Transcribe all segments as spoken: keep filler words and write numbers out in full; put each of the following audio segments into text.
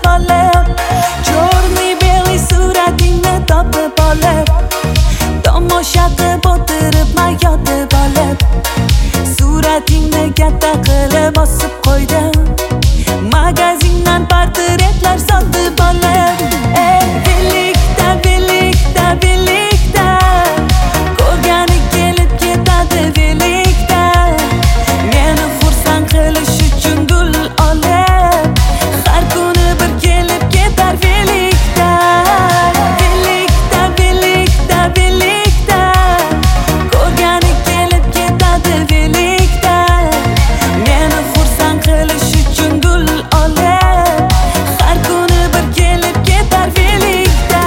sotib olib, chorniy belli suratingni topib olib, tomosha qilib o'tiribman yotib olib, suratingni katta qilib osib qo'ydim, magazindan portretlar sotib olib. Ey birlikda, birlikda, birlikda, ko'rgani kelib ketadi birlikda, meni xursand qilish uchun gul olib, har kuni bir kelib ketar birlikda. Birlikda, birlikda, birlikda, ko'rgani kelib ketadi birlikda, meni xursand qilish uchun gul olib, har kuni bir kelib ketar birlikda.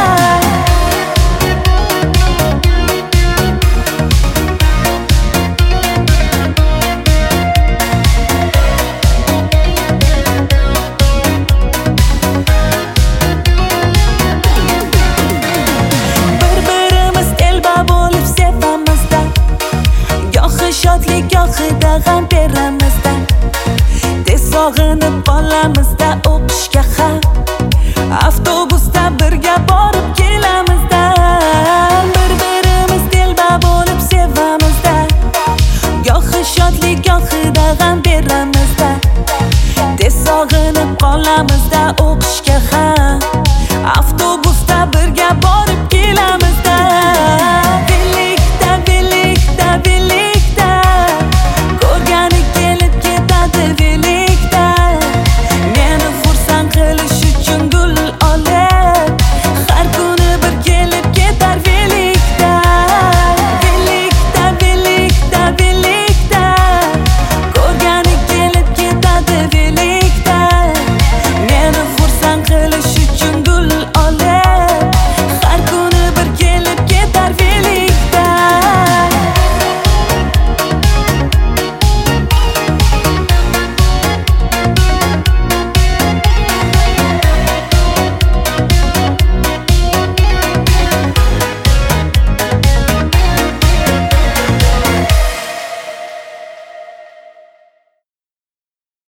Bir-birimiz telba bo'lib sevamizda, gohi shodlik gohida g'am beramizda, tez sog'inib qolamizda o'qishga ham, avtobusda birga borib kelamizda. Bir-birimiz telba bo'lib sevamizda, gohi shodlik gohida g'am beramizda, tez sog'inib qolamizda o'qishga ham, avtobusda birga borib kelamizda.